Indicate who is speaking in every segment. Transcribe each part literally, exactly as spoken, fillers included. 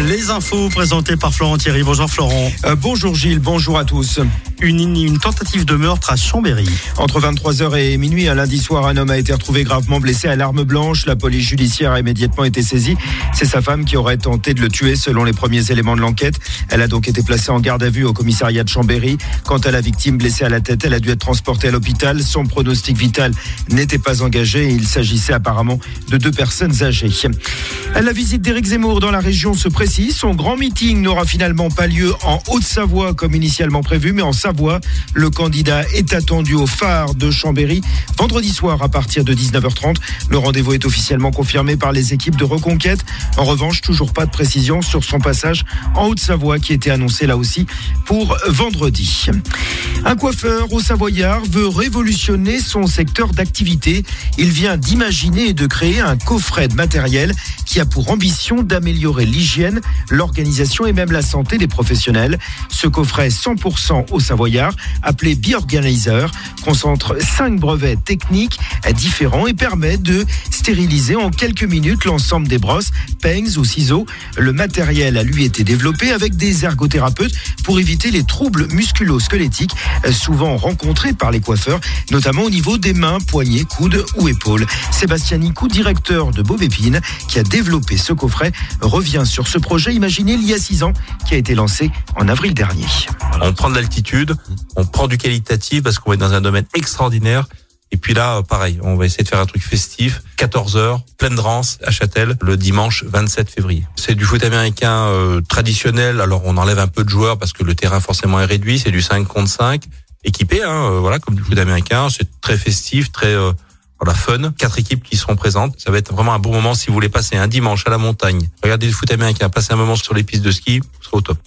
Speaker 1: Les infos présentées par Florent Thierry. Bonjour Florent.
Speaker 2: Euh, bonjour Gilles, bonjour à tous.
Speaker 1: Une, une tentative de meurtre à Chambéry.
Speaker 2: Entre vingt-trois heures et minuit, un lundi soir, un homme a été retrouvé gravement blessé à l'arme blanche. La police judiciaire a immédiatement été saisie. C'est sa femme qui aurait tenté de le tuer selon les premiers éléments de l'enquête. Elle a donc été placée en garde à vue au commissariat de Chambéry. Quant à la victime blessée à la tête, elle a dû être transportée à l'hôpital. Son pronostic vital n'était pas engagé et il s'agissait apparemment de deux personnes âgées. La visite d'Éric Zemmour dans la région se précise. Son grand meeting n'aura finalement pas lieu en Haute-Savoie comme initialement prévu, mais en Savoie. Le candidat est attendu au phare de Chambéry vendredi soir à partir de dix-neuf heures trente. Le rendez-vous est officiellement confirmé par les équipes de Reconquête. En revanche, toujours pas de précision sur son passage en Haute-Savoie qui était annoncé là aussi pour vendredi. Un coiffeur au Savoyard veut révolutionner son secteur d'activité. Il vient d'imaginer et de créer un coffret de matériel qui a pour ambition d'améliorer l'hygiène, l'organisation et même la santé des professionnels. Ce coffret cent pour cent au Savoyard, appelé Be-Organizer, concentre cinq brevets techniques différents et permet de stériliser en quelques minutes l'ensemble des brosses, peignes ou ciseaux. Le matériel a lui été développé avec des ergothérapeutes pour éviter les troubles musculo-squelettiques souvent rencontrés par les coiffeurs, notamment au niveau des mains, poignets, coudes ou épaules. Sébastien Nicou, directeur de Beauvépine, qui a développé ce coffret, revient sur ce projet imaginé il y a six ans, qui a été lancé en avril dernier.
Speaker 3: On prend de l'altitude, on prend du qualitatif parce qu'on va être dans un domaine extraordinaire. Et puis là, pareil, on va essayer de faire un truc festif. quatorze heures, pleine Rance, à Châtel, le dimanche vingt-sept février. C'est du foot américain euh, traditionnel. Alors on enlève un peu de joueurs parce que le terrain forcément est réduit. C'est du cinq contre cinq, équipé, hein, euh, voilà, comme du foot américain. C'est très festif, très euh, voilà, fun. Quatre équipes qui seront présentes. Ça va être vraiment un bon moment si vous voulez passer un dimanche à la montagne. Regardez le foot américain, passer un moment sur les pistes de ski, ce sera au top.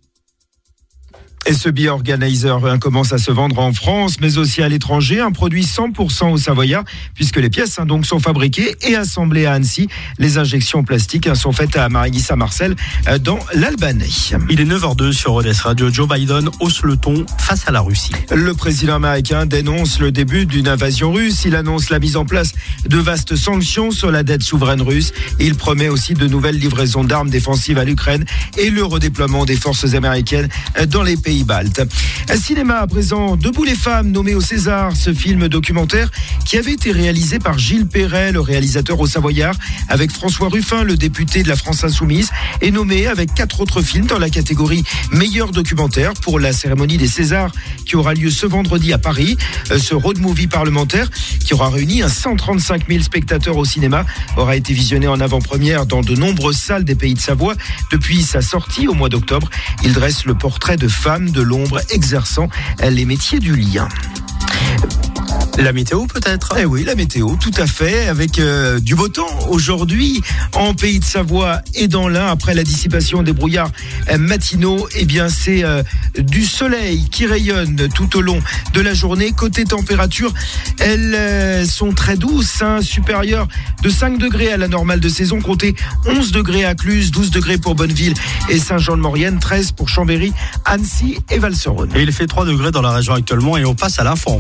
Speaker 2: Et ce Be-Organizer commence à se vendre en France, mais aussi à l'étranger. Un produit cent pour cent au Savoyard, puisque les pièces hein, donc sont fabriquées et assemblées à Annecy. Les injections plastiques hein, sont faites à Marigny-Saint-Marcel, euh, dans l'Albanais.
Speaker 1: Il est neuf heures deux sur Rodez Radio. Joe Biden hausse le ton face à la Russie.
Speaker 2: Le président américain dénonce le début d'une invasion russe. Il annonce la mise en place de vastes sanctions sur la dette souveraine russe. Il promet aussi de nouvelles livraisons d'armes défensives à l'Ukraine et le redéploiement des forces américaines dans les pays baltes. Un cinéma à présent, Debout les femmes, nommé au César, ce film documentaire qui avait été réalisé par Gilles Perret, le réalisateur au Savoyard, avec François Ruffin, le député de la France Insoumise, est nommé avec quatre autres films dans la catégorie meilleur documentaire pour la cérémonie des Césars qui aura lieu ce vendredi à Paris. Ce road movie parlementaire qui aura réuni cent trente-cinq mille spectateurs au cinéma aura été visionné en avant-première dans de nombreuses salles des Pays de Savoie. Depuis sa sortie au mois d'octobre, il dresse le portrait de femmes de l'ombre exerçant les métiers du lien.
Speaker 1: La météo peut-être ?
Speaker 2: Eh oui, la météo, tout à fait, avec euh, du beau temps aujourd'hui en Pays de Savoie et dans l'Ain. Après la dissipation des brouillards euh, matinaux, eh bien c'est euh, du soleil qui rayonne tout au long de la journée. Côté température, elles euh, sont très douces, hein, supérieures de cinq degrés à la normale de saison. Comptez onze degrés à Cluse, douze degrés pour Bonneville et Saint-Jean-de-Maurienne, treize pour Chambéry, Annecy et Val-sur-Rhône.
Speaker 1: Et il fait trois degrés dans la région actuellement et on passe à l'info.